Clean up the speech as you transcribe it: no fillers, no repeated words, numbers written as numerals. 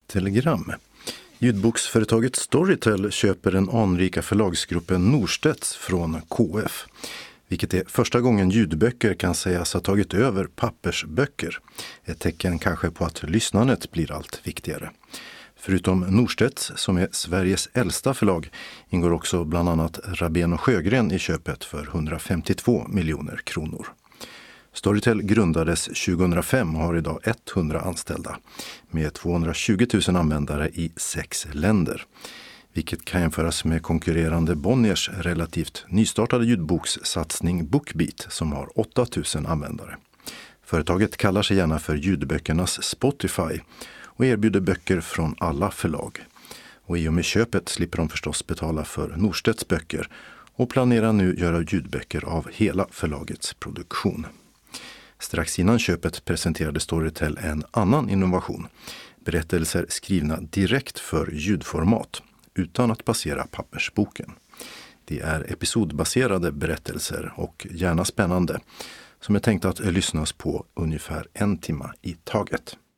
telegram. Ljudboksföretaget Storytel köper den anrika förlagsgruppen Norstedts från KF. Vilket är första gången ljudböcker kan sägas ha tagit över pappersböcker. Ett tecken kanske på att lyssnandet blir allt viktigare. Förutom Norstedts, som är Sveriges äldsta förlag, ingår också bland annat Rabén och Sjögren i köpet för 152 miljoner kronor. Storytel grundades 2005 och har idag 100 anställda med 220 000 användare i 6 länder. Vilket kan jämföras med konkurrerande Bonniers relativt nystartade ljudbokssatsning Bookbeat som har 8 000 användare. Företaget kallar sig gärna för ljudböckernas Spotify och erbjuder böcker från alla förlag. Och i och med köpet slipper de förstås betala för Norstedts böcker och planerar nu göra ljudböcker av hela förlagets produktion. Strax innan köpet presenterade Storytel en annan innovation. Berättelser skrivna direkt för ljudformat utan att passera pappersboken. Det är episodbaserade berättelser och gärna spännande som är tänkt att lyssnas på ungefär 1 timme i taget.